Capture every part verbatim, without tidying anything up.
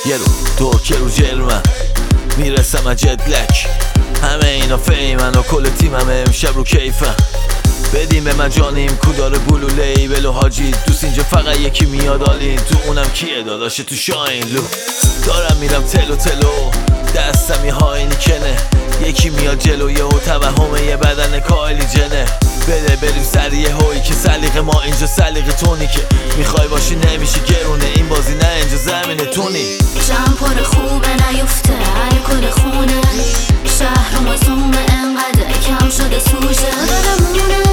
یه رو ترکه رو جرمن میرسم از جدلک، همه اینا فیمن و کل تیمم امشب رو کیفن. بدیم به من جانیم کودار بلو لیبل و حاجی دوست، اینجا فقط یکی میاد آلین، تو اونم کیه داداشه تو شاین لو. دارم میرم تلو تلو دستم یه هاینی کنه، یکی میاد جلویه و توهمه یه بدن کایلی جنه. بده بریم سریع هوی که سلیقه ما اینجا سلیقه تونی، که میخوای باشی نمیشی گرونه، این بازی نه اینجا زمین تونی. جمع پر خوبه نیفته الکل خونه، شهر مزومه انقدر کم شده سوژه. مدلمونه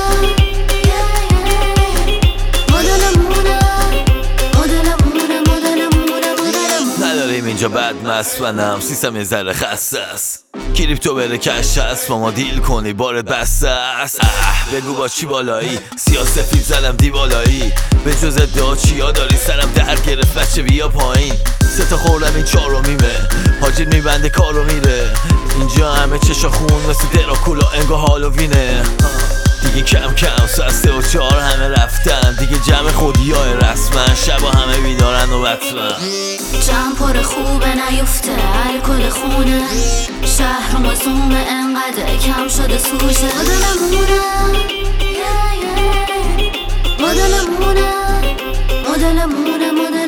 مدلمونه مدلمونه مدلمونه مدلمونه. نداریم اینجا بد مسفنم، سیستم یه ذره خسته است، کریپتو بره کش هست با ما دیل کنی بارت بسته است. بگو با چی بالایی سیاسفید زدم دی بالایی، به جز ادعا چیا داری سرم در گرفت بچه بیا پایین. سه تا خوردم این چارو میمه حاجی میبنده کارو میره، اینجا همه چشا خون مثل دراکولا انگا هالووینه. دیگه کم کم ساعت سه و چهار همه رفتن، دیگه جمع خودی های رسمن، شبا همه بیدارن و بطمن. جمع پر خوبه نیفته الکل خونه، شهر مزومه انقدر کم شده سوژه. مدلمونه مدلمونه مدلمونه مدلمونه